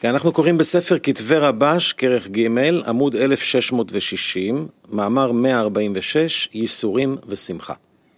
אנחנו קוראים בספר כתבי רבש, כרך ג', עמוד 1660, מאמר 146, ייסורים ושמחה.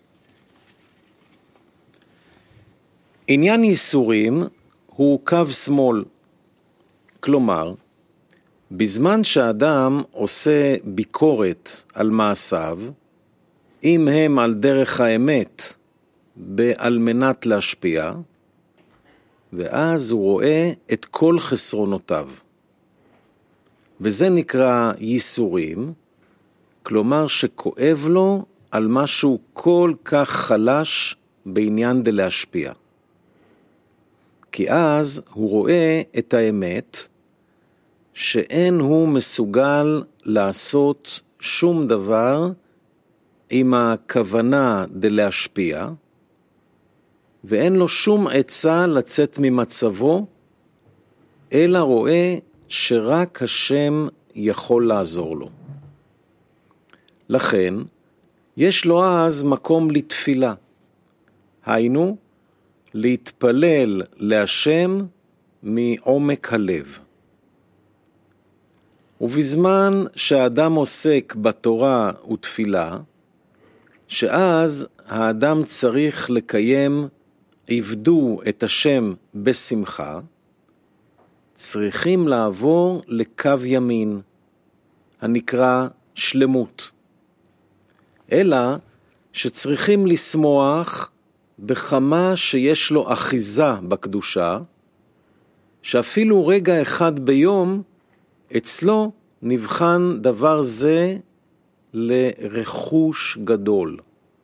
עניין ייסורים הוא קו שמאל, כלומר, בזמן שהאדם עושה ביקורת על מעשיו, אם הם על דרך האמת, על מנת להשפיע, ואז הוא רואה את כל חסרונותיו. וזה נקרא ייסורים, כלומר שכואב לו על משהו כל כך חלש בעניין דלהשפיע. כי אז הוא רואה את האמת, שאין הוא מסוגל לעשות שום דבר עם הכוונה דלהשפיע, ואין לו שום עצה לצאת ממצבו, אלא רואה שרק השם יכול לעזור לו. לכן, יש לו אז מקום לתפילה. היינו, להתפלל להשם מעומק הלב. ובזמן שהאדם עוסק בתורה ותפילה, שאז האדם צריך לקיים עבדו את השם בשמחה, צריכים לעבור לקו ימין, הנקרא שלמות. אלא שצריכים לשמוח בכמה שיש לו אחיזה בקדושה, שאפילו רגע אחד ביום אצלו נבחן דבר זה לרכוש גדול.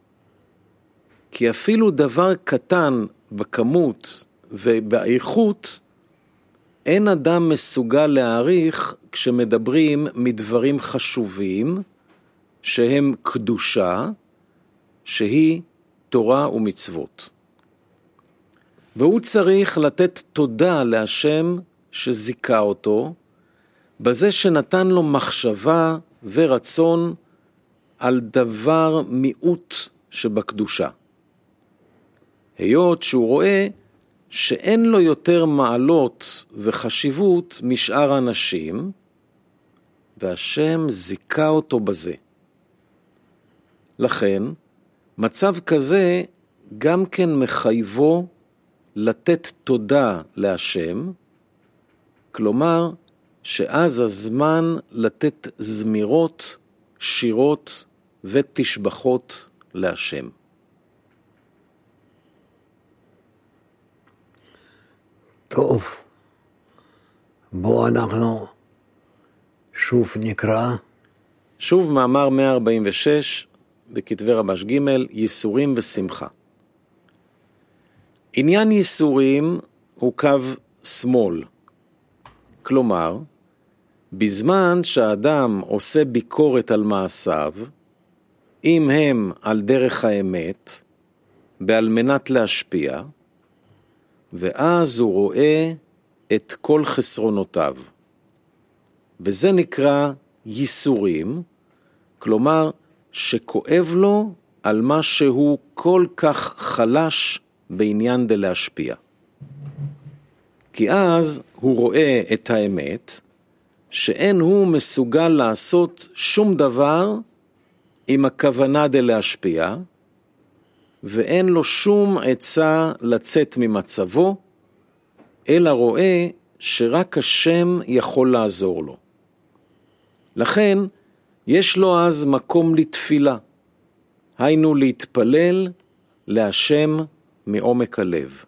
כי אפילו דבר קטן בכמות ובאיכות, אין אדם מסוגל להעריך כשמדברים מדברים חשובים, שהם קדושה, שהיא תורה ומצוות. והוא צריך לתת תודה להשם שזיכה אותו, בזה שנתן לו מחשבה ורצון על דבר מיעוט שבקדושה. היות שהוא רואה שאין לו יותר מעלות וחשיבות משאר האנשים, והשם זיכה אותו בזה. לכן, מצב כזה גם כן מחייבו לתת תודה להשם, כלומר שאז הזמן לתת זמירות, שירות ותשבחות להשם. טוב, בוא אנחנו שוב נקרא. שוב מאמר 146 בכתבי רבש ג', ייסורים ושמחה. עניין ייסורים הוא קו שמאל, כלומר, בזמן שהאדם עושה ביקורת על מעשיו, אם הם על דרך האמת, בעל מנת להשפיע, ואז הוא רואה את כל חסרונותיו. וזה נקרא ייסורים, כלומר שכואב לו על מה שהוא כל כך חלש בעניין דלהשפיע. כי אז הוא רואה את האמת, שאין הוא מסוגל לעשות שום דבר עם הכוונה דלהשפיע, ואין לו שום עצה לצאת ממצבו, אלא רואה שרק השם יכול לעזור לו. לכן, יש לו אז מקום לתפילה, היינו להתפלל להשם מעומק הלב.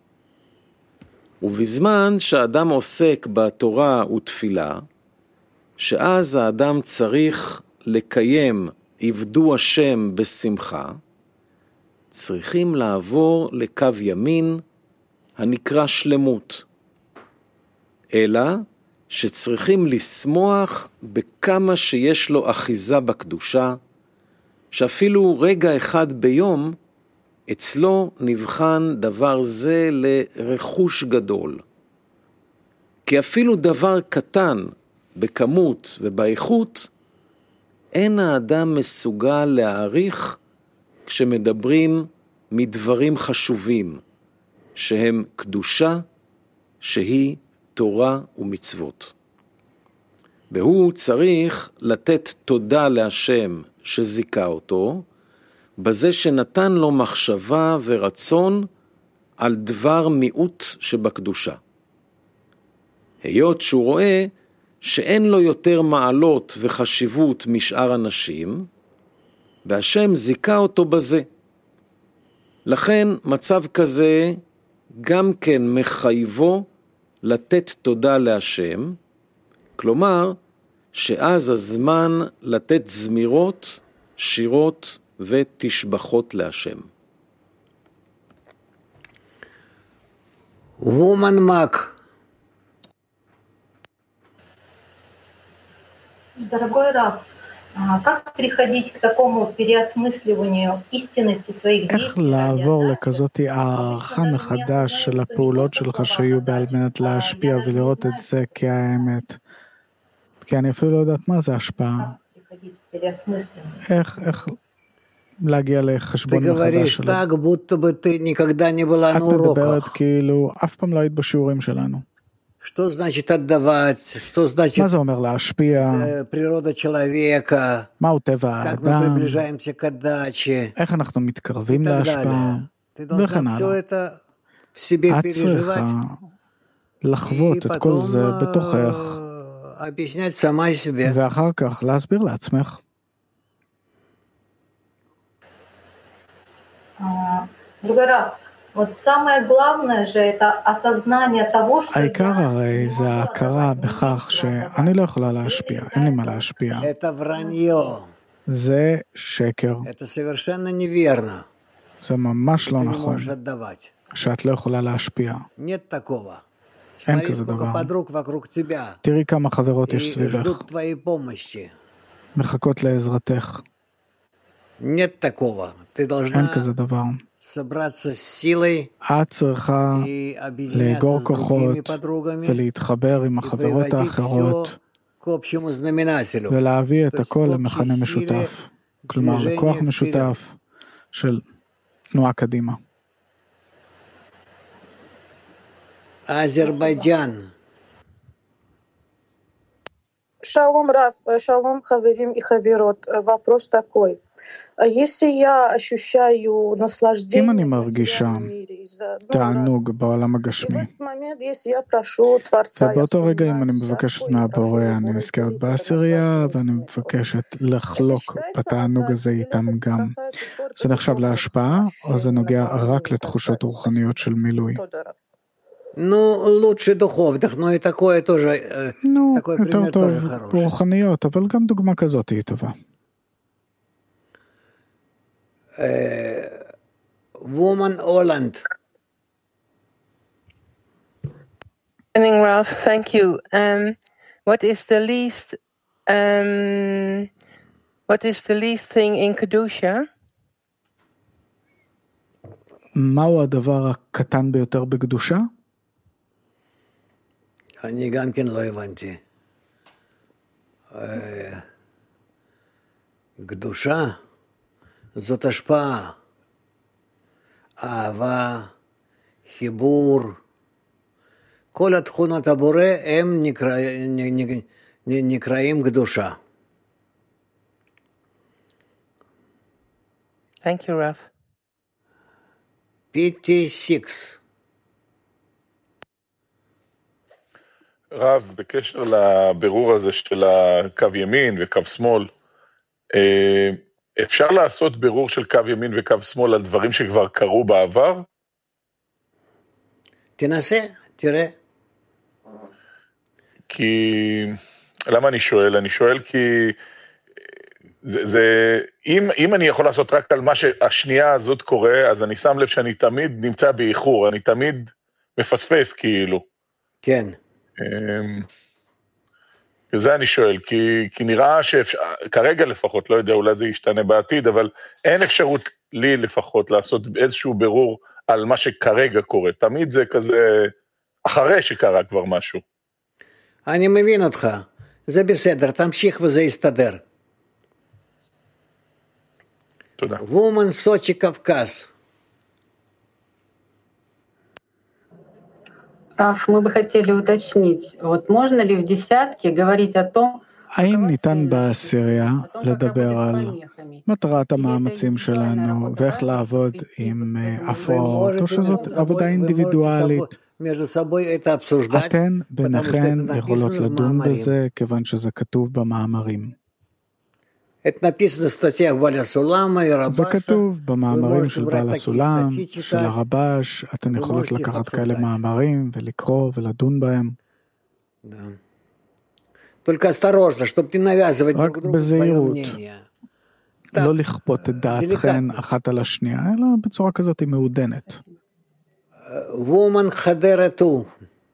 ובזמן שהאדם עוסק בתורה ותפילה, שאז האדם צריך לקיים עבדו השם בשמחה, צריכים לעבור לקו ימין הנקרא שלמות. אלא שצריכים לשמוח בכמה שיש לו אחיזה בקדושה, שאפילו רגע אחד ביום אצלו נבחן דבר זה לרכוש גדול. כי אפילו דבר קטן בכמות ובאיכות, אין האדם מסוגל להעריך כשמדברים מדברים חשובים, שהם קדושה שהיא תורה ומצוות. והוא צריך לתת תודה להשם שזיכה אותו, בזה שנתן לו מחשבה ורצון על דבר מיעוט שבקדושה. היות שהוא רואה שאין לו יותר מעלות וחשיבות משאר אנשים, והשם זיכה אותו בזה. לכן מצב כזה גם כן מחייבו לתת תודה להשם, כלומר שאז הזמן לתת זמירות, שירות ותשבחות להשם. Woman Mac. Дорогой Рав, как приходить к такому переосмысливанию истинности своих איך действий? לעבור לכזאת הערכה מחדש של הפעולות שלך שיהיו על מנת להשפיע ולראות את זה כאמת? כי אני אפילו לא יודעת מה זה השפעה. איך להגיע לחשבון מחדש שלו. Так, будто бы ты никогда не была את на מדברת уроках. כאילו אף פעם לא היית בשיעורים שלנו. Что значит отдавать? Что значит מה זה אומר להשפיע? природа человека? מהו טבע Как мы האדם? приближаемся к отдаче? איך אנחנו И מתקרבים так להשפעה? далее. Ты וכן должна все הלאה. это в себе את צריכה переживать לחוות и את כל потом זה בתוכך, объяснять сама себе. ואחר כך להסביר לעצמך. Другой Рав, вот самое главное же это осознание того, что העיקר הרי זה ההכרה בכך שאני לא יכולה להשפיע, אין לי מה להשפיע. Это вранье. זה שקר, Это совершенно неверно. זה ממש Ты לא не נכון, можешь отдавать. שאת לא יכולה להשפיע. Нет такого. אין Смотри, כזה сколько דבר. подруг вокруг тебя. תראי כמה חברות И יש סביבך, ждут твоей помощи. מחכות לעזרתך. Нет такого. Ты אין должна כזה דבר. собраться с силой את צריכה и объединяться לאגור с другими כוחות подругами ולהתחבר עם и החברות приводить האחרות все к общему знаменателю. ולהביא את То есть הכל общей למכנה силе משותף, כלומר движения לכוח вперед. משותף של תנועה קדימה. Азербайджан. Шалом, Рав, шалом, хаверим и хаверот. Вопрос такой. Если я ощущаю אם наслаждение אני в מרגישה материальном мире из-за תענוג בעולם и в הגשמי, этот момент, если я прошу Творца, я ובאותו רגע אם אני вспоминаю מבקשת всякое, я прошу מהבורא, его אני נזכרת разделить это בעשירייה наслаждение ואני с мной. מבקשת Это לחלוק считается בתענוג הזה отдачей, или איתם это גם. касается только זה נחשב духовных להשפעה או זה ощущений, נוגע наполнения רק и так לתחושות далее? רוחניות של מילוי? Тודה, Рав. Ну, лучше духовных, но и такое тоже, נו, такой יותר пример טוב тоже хороший. רוחניות, אבל גם דוגמה כזאת היא טובה. Woman Holland. Morning, Ralph. Thank you. What is the least thing in Kedusha? מהו הדבר הקטן ביותר בקדושה? אני גם כן לא הבנתי. קדושה זאת השפעה, אהבה, חיבור, כל התכונות הבורא הם נקראים קדושה. Thank you, Ralph. 56. רב, בקשר לבירור הזה של הקו ימין וקו שמאל, אפשר לעשות בירור של קו ימין וקו שמאל על דברים שכבר קרו בעבר? תנסה, תראה. כי, למה אני שואל? אני שואל כי, אם אני יכול לעשות רק על מה שהשנייה הזאת קורה, אז אני שם לב שאני תמיד נמצא באיחור, אני תמיד מפספס כאילו. כן. וזה אני שואל, כי נראה שאפשר, כרגע לפחות, לא יודע, אולי זה ישתנה בעתיד, אבל אין אפשרות לי לפחות לעשות איזשהו בירור על מה שכרגע קורה. תמיד זה כזה, אחרי שקרה כבר משהו. אני מבין אותך, זה בסדר, תמשיך וזה יסתדר. תודה. וומן סוצ'י קווקז. Раф, мы бы хотели уточнить, вот можно ли в десятке говорить о том, האם ניתן בעשירייה לדבר על מטרת המאמצים שלנו ואיך לעבוד עם הפרעות, או שזאת עבודה אינדיבידואלית? אתן ביניכן יכולות לדון בזה, כיוון שזה כתוב במאמרים. זה כתוב במאמרים של בעל הסולם, של הרבש, אתן יכולות לקחת כאלה מאמרים ולקרוא ולדון בהם. רק בזהירות, לא לכפות את דעתכן אחת על השנייה, אלא בצורה כזאת היא מעודנת. וומן חדרתו.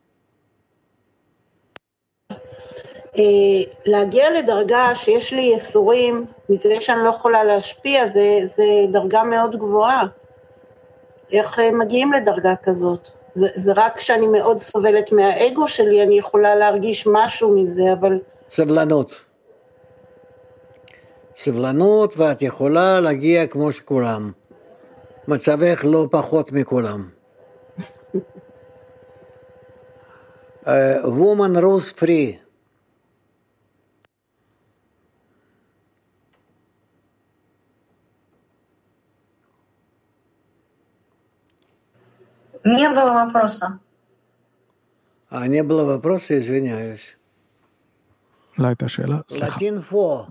להגיע לדרגה שיש לי יסורים, מזה שאני לא יכולה להשפיע, זה דרגה מאוד גבוהה. איך מגיעים לדרגה כזאת? זה רק כשאני מאוד סובלת מהאגו שלי, אני יכולה להרגיש משהו מזה, אבל... סבלנות. סבלנות, ואת יכולה להגיע כמו שכולם. מצבך לא פחות מכולם. Woman rose free. Не было вопроса. Не было вопроса, извиняюсь. לא הייתה שאלה, סליחה. Latin 4.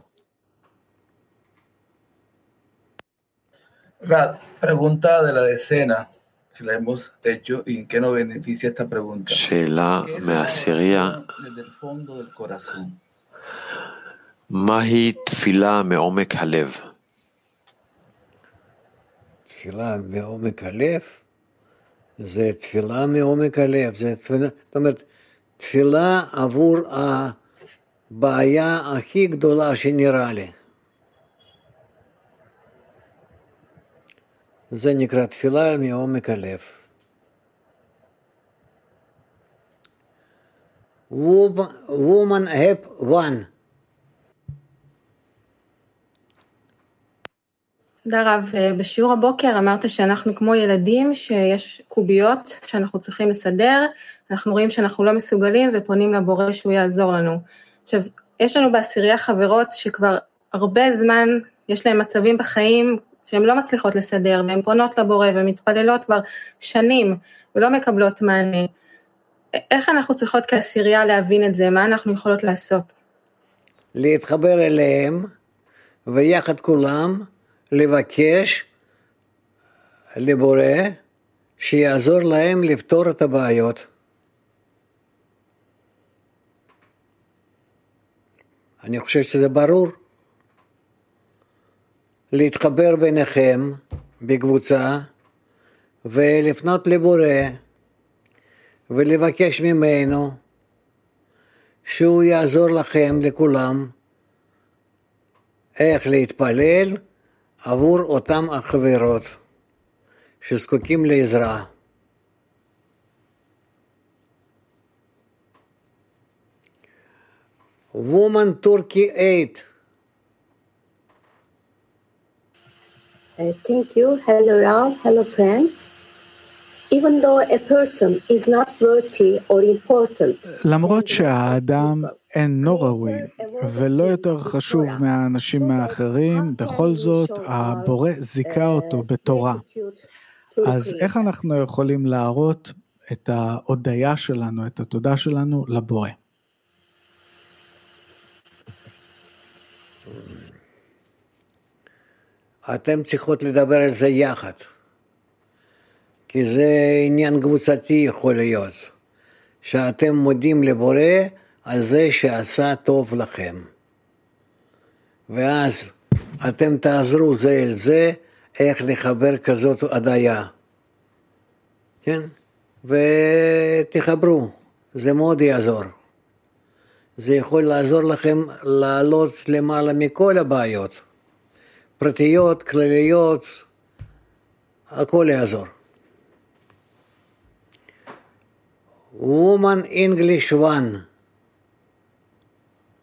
Rad, pregunta de la decena que la hemos hecho y en qué nos beneficia esta pregunta. שאלה מהעשירייה. מהי תפילה מעומק הלב? תפילה מעומק הלב? זה תפילה מעומק הלב, זאת אומרת, תפילה עבור הבעיה הכי גדולה שנראה לי. זה נקרא תפילה מעומק הלב. Woman have one. תודה רב, בשיעור הבוקר אמרת שאנחנו כמו ילדים שיש קוביות שאנחנו צריכים לסדר, אנחנו רואים שאנחנו לא מסוגלים ופונים לבורא שהוא יעזור לנו. עכשיו, יש לנו בעשירייה חברות שכבר הרבה זמן יש להם מצבים בחיים שהן לא מצליחות לסדר, והן פונות לבורא ומתפללות כבר שנים ולא מקבלות מענה. איך אנחנו צריכות כעשירייה להבין את זה? מה אנחנו יכולות לעשות? להתחבר אליהם ויחד כולם לבקש לבורא שיעזור להם לפתור את הבעיות. אני חושב שזה ברור. להתחבר ביניכם בקבוצה ולפנות לבורא ולבקש ממנו שהוא יעזור לכם לכולם איך להתפלל עבור אותם החברות שזקוקים לעזרה. Woman Turkey 8. Thank you. Hello, Rav. Hello, friends. Even though a person is not worthy or important, למרות שהאדם אינו ראוי ולא יותר חשוב מהאנשים האחרים, בכל זאת הבורא זיכה אותו בתורה. אז איך אנחנו יכולים להראות את ההודיה שלנו, את התודה שלנו לבורא? אתם צריכות לדבר על זה יחד. כי זה עניין קבוצתי יכול להיות, שאתם מודים לבורא על זה שעשה טוב לכם. ואז אתם תעזרו זה אל זה, איך לחבר כזאת הודיה. כן? ותחברו, זה מאוד יעזור. זה יכול לעזור לכם לעלות למעלה מכל הבעיות. פרטיות, כלליות, הכל יעזור. Woman English 1.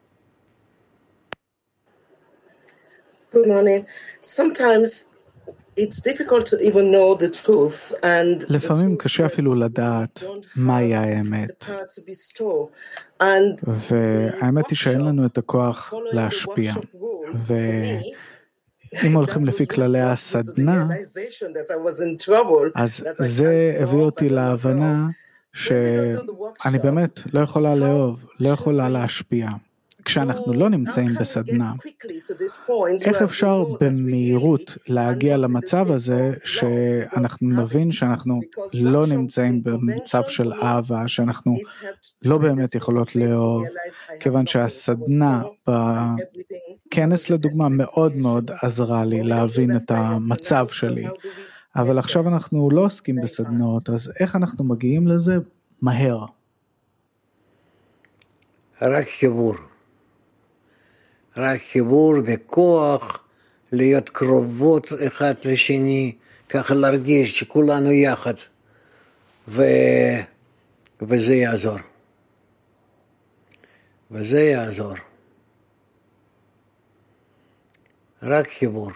Good morning. Sometimes לפעמים קשה אפילו לדעת מהי האמת. והאמת היא שאין לנו את הכוח להשפיע. ואם הולכים לפי כללי הסדנה, אז זה הביא אותי להבנה שאני באמת לא יכולה לאהוב, לא יכולה להשפיע. כשאנחנו לא נמצאים בסדנה, איך אפשר במהירות להגיע למצב הזה שאנחנו נבין שאנחנו לא נמצאים במצב של אהבה, שאנחנו לא באמת יכולות לאהוב, כיוון שהסדנה בכנס לדוגמה מאוד מאוד עזרה לי להבין את המצב שלי. אבל עכשיו אנחנו לא עוסקים בסדנות, אז איך אנחנו מגיעים לזה מהר? רק חיבור. רק חיבור וכוח, להיות קרובות אחד לשני, ככה להרגיש שכולנו יחד, וזה יעזור. וזה יעזור. רק חיבור.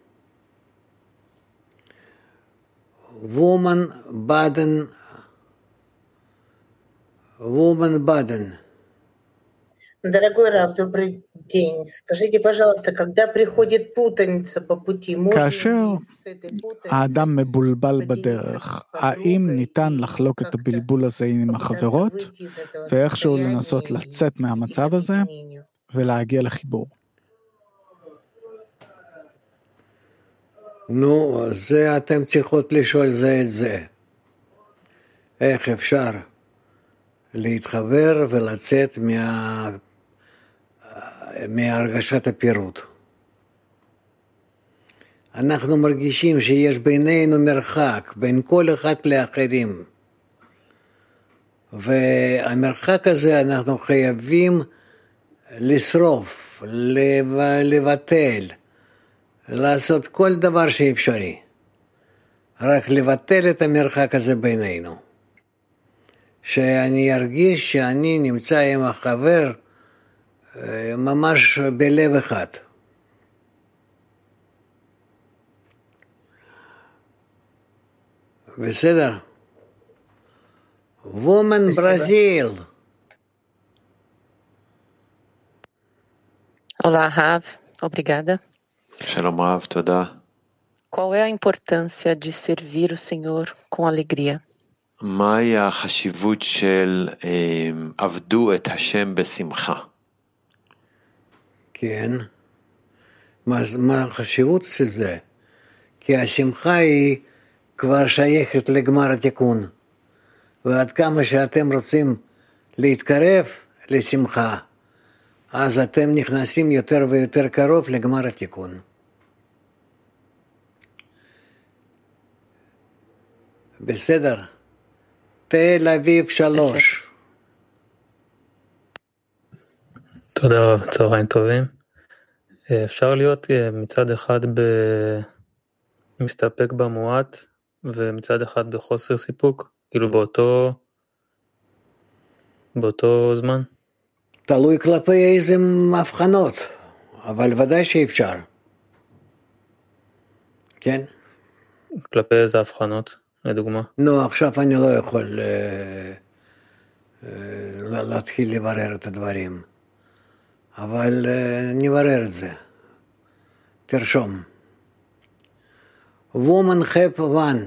Woman Baden. Дорогой Рав, добрый день. Скажите, пожалуйста, когда приходит путаница по пути, можно כאשר האדם מבולבל בדרך, האם ניתן לחלוק את הבלבול הזה עם החברות, ואיכשהו לנסות לצאת מהמצב הזה, ולהגיע לחיבור? נו, זה אתם צריכות לשאול זה את זה. איך אפשר להתחבר ולצאת מהרגשת הפירוט. אנחנו מרגישים שיש בינינו מרחק, בין כל אחד לאחרים. והמרחק הזה אנחנו חייבים לשרוף, לבטל, לעשות כל דבר שאפשרי. רק לבטל את המרחק הזה בינינו. שאני ארגיש שאני נמצא עם החבר ממש בלב אחד. בסדר? Woman Brazil. Olá, Rav. Obrigada. Shalom, Rav. Toda. Qual é a importância de servir o Senhor com alegria? מהי החשיבות של עבדו את השם בשמחה? כן. מה החשיבות של זה? כי השמחה היא כבר שייכת לגמר התיקון. ועד כמה שאתם רוצים להתקרב לשמחה, אז אתם נכנסים יותר ויותר קרוב לגמר התיקון. בסדר? תל אביב 3. תודה רב, צהריים טובים. אפשר להיות מצד אחד מסתפק במועט, ומצד אחד בחוסר סיפוק, כאילו באותו זמן? תלוי כלפי איזה מבחנות, אבל ודאי שאפשר. כן? כלפי איזה הבחנות, לדוגמה? נו, עכשיו אני לא יכול להתחיל לברר את הדברים, אבל נברר את זה. תרשום. Woman Have One.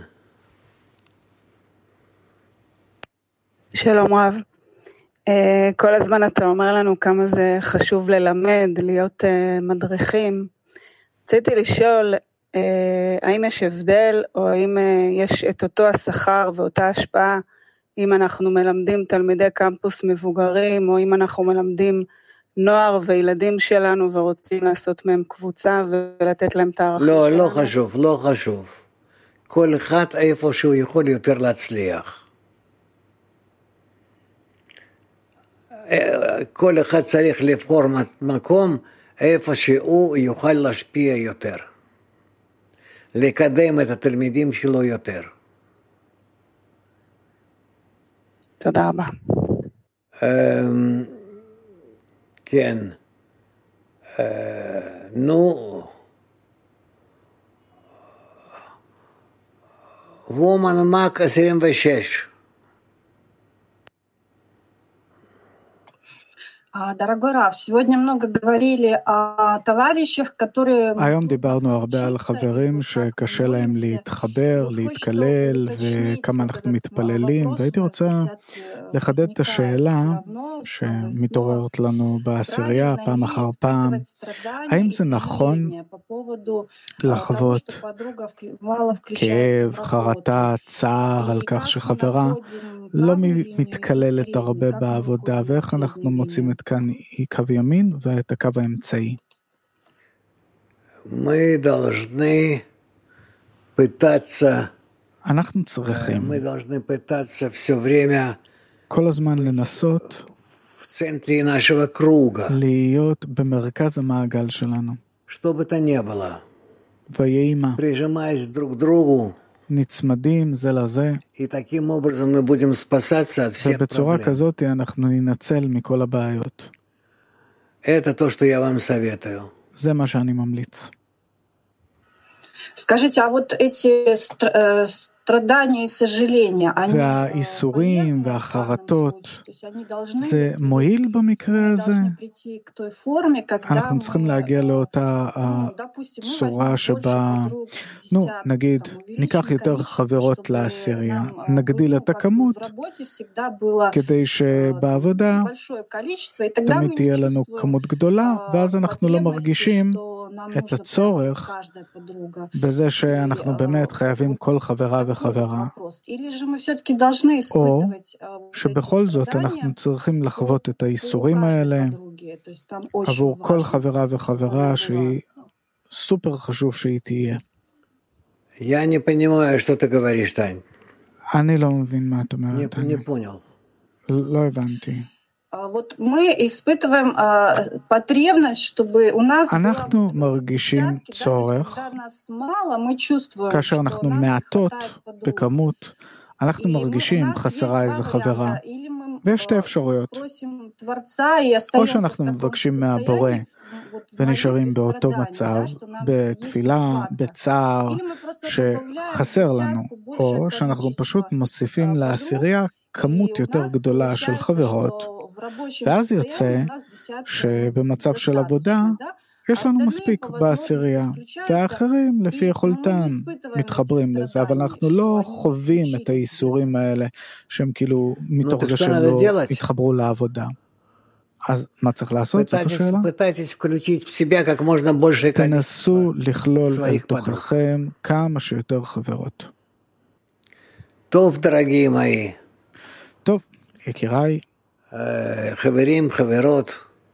שלום רב. כל הזמן אתה אומר לנו כמה זה חשוב ללמד, להיות מדריכים. רציתי לשאול, האם יש הבדל, או האם יש את אותו השכר ואותה השפעה, אם אנחנו מלמדים תלמידי קמפוס מבוגרים, או אם אנחנו מלמדים נוער וילדים שלנו, ורוצים לעשות מהם קבוצה, ולתת להם את הערכים לא, שלנו? לא חשוב, לא חשוב. כל אחד איפה שהוא יכול יותר להצליח. כל אחד צריך לבחור מקום איפה שהוא יוכל להשפיע יותר. לקדם את התלמידים שלו יותר. תודה רבה. כן. נו, וומן מק 26. Дорогой Рав, сегодня много говорили о товарищах, которые... היום דיברנו הרבה על חברים שקשה להם להתחבר, להתקלל, וכמה אנחנו מתפללים, והייתי רוצה לחדד את השאלה שמתעוררת לנו בעשירייה פעם אחר פעם, האם זה נכון לחוות כאב, חרטה, צער על כך שחברה לא מתקללת הרבה בעבודה, ואיך אנחנו מוצאים את כאן קו ימין ואת הקו האמצעי? אנחנו צריכים כל הזמן לנסות להיות במרכז המעגל שלנו. ויהי מה. נצמדים זה לזה, ובצורה כזאת אנחנו ננצל מכל הבעיות. זה מה שאני ממליץ. Скажите, а вот эти страдания и сожаления, они והאיסורים והחרטות, זה מועיל במקרה הזה? אנחנו צריכים להגיע לאותה צורה שבה, נגיד, ניקח יותר חברות לעשירייה, נגדיל את הכמות, כדי שבעבודה תמיד תהיה לנו כמות גדולה, ואז אנחנו לא מרגישים את הצורך בזה שאנחנו באמת חייבים כל חברה וחברה, או שבכל זאת אנחנו צריכים לחוות את האיסורים האלה עבור כל חברה וחברה שהיא סופר חשוב שהיא תהיה. אני לא מבין מה את אומרת. לא הבנתי. Вот мы испытываем потребность, чтобы у нас אנחנו מרגישים צורך, כאשר אנחנו מעטות בכמות, אנחנו מרגישים חסרה איזה חברה, ויש שתי אפשרויות, או שאנחנו מבקשים מהבורא ונשארים באותו מצב, בתפילה, בצער שחסר לנו, או שאנחנו פשוט מוסיפים לעשירייה כמות יותר גדולה של חברות, ואז יוצא שבמצב של עבודה יש לנו מספיק בעשירייה, והאחרים לפי יכולתם מתחברים לזה, אבל אנחנו לא חווים את האיסורים האלה שהם כאילו מתוך זה שהם לא התחברו לעבודה. אז מה צריך לעשות? זאת השאלה? תנסו לכלול אל תוככם כמה שיותר חברות. טוב, דרגי אמאי. טוב, יקיריי. חברים, חברות,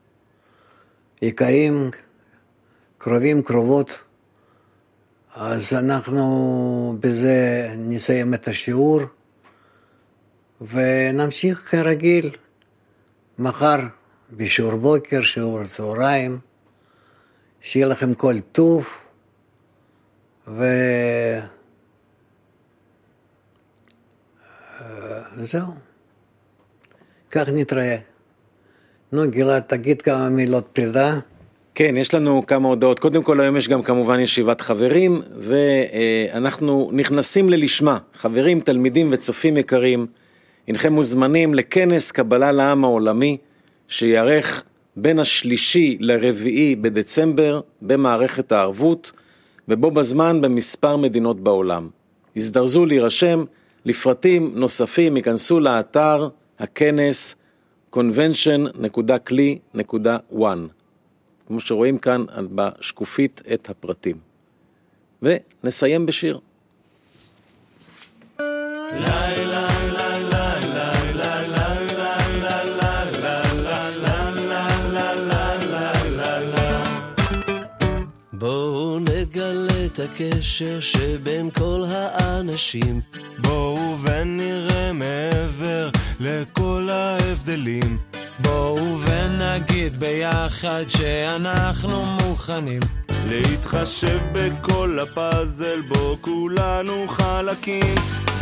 יקרים, קרובים, קרובות, אז אנחנו בזה נסיים את השיעור, ונמשיך כרגיל, מחר בשיעור בוקר, שיעור צהריים, שיהיה לכם כל טוב, וזהו. כך נתראה. גלעד, תגיד כמה מילות פרידה. כן, יש לנו כמה הודעות. קודם כל, היום יש גם כמובן ישיבת חברים, ואנחנו נכנסים ללשמה. חברים, תלמידים וצופים יקרים, אינכם מוזמנים לכנס קבלה לעם העולמי, שיערך בין 3 ל4 בדצמבר במערכת הערבות, ובו בזמן במספר מדינות בעולם. הזדרזו להירשם, לפרטים נוספים ייכנסו לאתר הכנס convention.kli.1, כמו שרואים כאן בשקופית את הפרטים. ונסיים בשיר. בואו נגלה את הקשר שבין כל האנשים, בואו ונראה מעבר לכל ההבדלים, בואו ונגיד ביחד שאנחנו מוכנים להתחשב בכל הפאזל בו כולנו חלקים.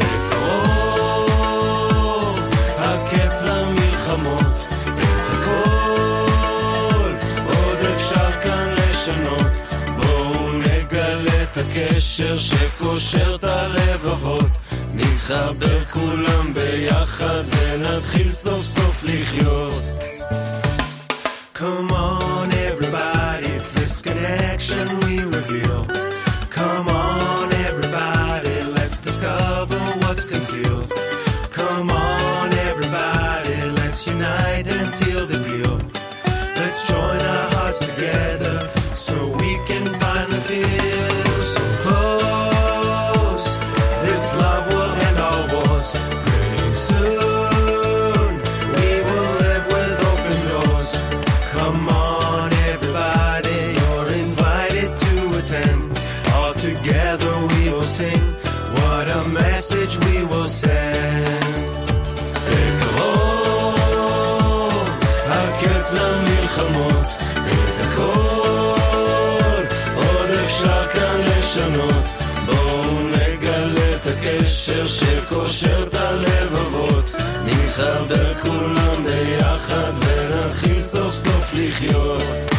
בקרוב הקץ למלחמות, את הכל עוד אפשר כאן לשנות, בואו נגלה את הקשר שקושר את הלבבות, נתחבר כולם ביחד ונתחיל סוף סוף לחיות. Come on everybody, it's this connection we reveal. Come on everybody, let's discover what's concealed. Come on everybody, let's unite and seal the deal. Let's join our hearts together so we can finally feel so close. This love will end all wars pretty soon. We will live with open doors. Come on everybody, you're invited to attend. All together we will sing, what a message we will send. בקרוב, הקץ למלחמות, את הכל עוד אפשר כאן לשנות. בואו נגלה את הקשר שקושר את הלבבות, נתחבר כולם ביחד ונתחיל סוף סוף לחיות.